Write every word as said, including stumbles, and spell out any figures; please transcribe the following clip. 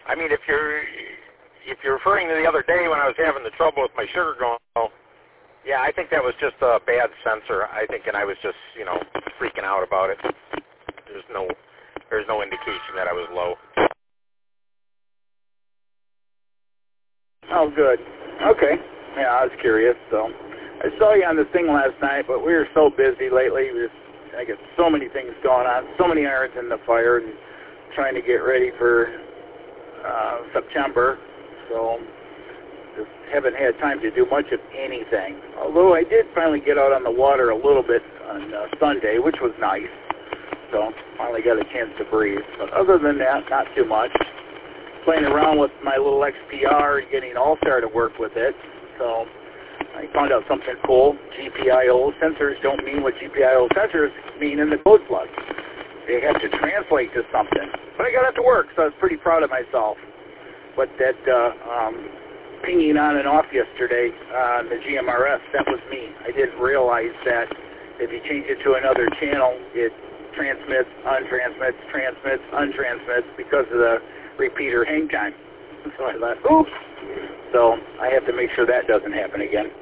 I mean, if you're if you're referring to the other day when I was having the trouble with my sugar going, oh, yeah, I think that was just a bad sensor. I think, and I was just, you know, freaking out about it. There's no there's no indication that I was low. Oh, good. Okay. Yeah, I was curious. So I saw you on the thing last night, but we were so busy lately. We just, I got so many things going on, so many irons in the fire, and trying to get ready for uh, September. So just haven't had time to do much of anything. Although I did finally get out on the water a little bit on uh, Sunday, which was nice. So finally got a chance to breathe. But other than that, not too much. Playing around with my little X P R and getting All-Star to work with it. So I found out something cool. G P I O sensors don't mean what G P I O sensors mean in the code plug. They have to translate to something. But I got it to work, so I was pretty proud of myself. But that uh, um, pinging on and off yesterday on the G M R S, that was me. I didn't realize that if you change it to another channel, it transmits, untransmits, transmits, untransmits because of the repeater hang time. So I thought, oops. So I have to make sure that doesn't happen again.